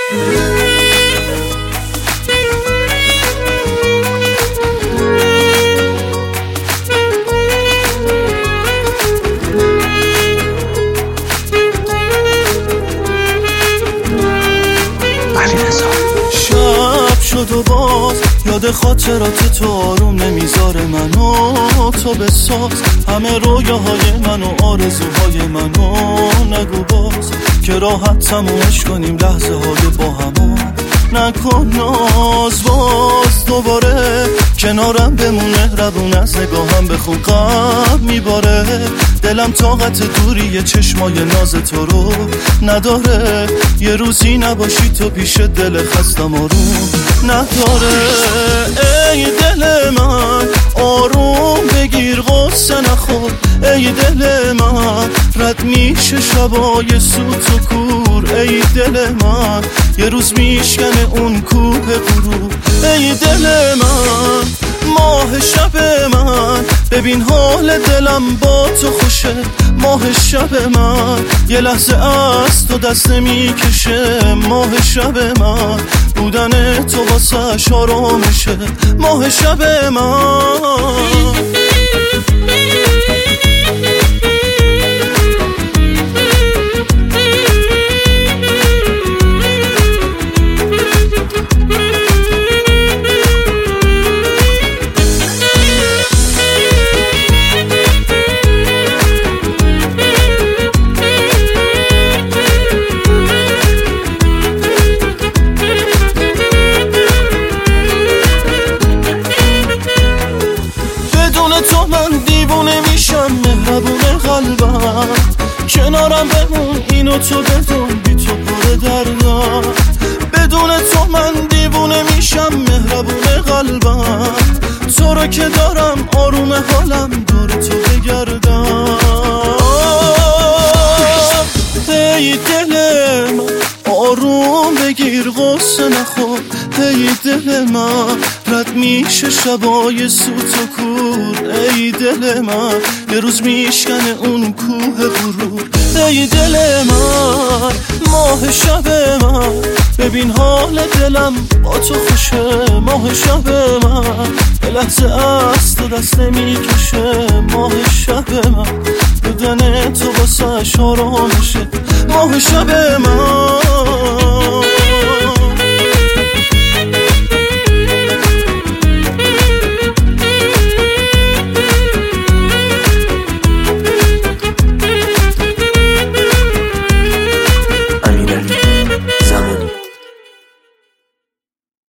شب شد و باز یاد خاطرات تو آروم نمیذاره منو تو بساز همه رویاهای من و آرزوهای منو نگو باز که راحت تمومش کنیم لحظه های با همو نکن ناز باز دوباره کنارم بمونه روون از نگاهم به خون غم میباره دلم طاقت دوری چشمای ناز تو رو نداره یه روزی نباشی تو پیش دل خستم آروم نداره ای دل من آروم بگیر غصه نخور ای دل من رد میشه شبای سوت و کور ای دل من یه روز میشکنه اون کوه غرور ای دل من ماه شب من ببین حال دلم با تو خوشه ماه شب من یه لحظه از تو دست نمیکشه ماه شب من بودن تو واسه آرامشه ماه شب من تو من دیوونه میشم مهربون قلبم کنارم بمون اینو تو بدون بی تو پر دردم بدون تو من دیوونه میشم مهربون قلبم تو رو که دارم آروم حالم دور تو بگردم ای دل من آروم بگیر غصه نخور ای دل من رد میشه شبای سوت و کور ای دل من یه روز میشکنه اون کوه غرور ای دل من ماه شب من ببین حال دلم با تو خوشه ماه شب من یه لحظه از تو دست نمیکشه ماه شب من بدن تو واسه آرامشه ماه شب من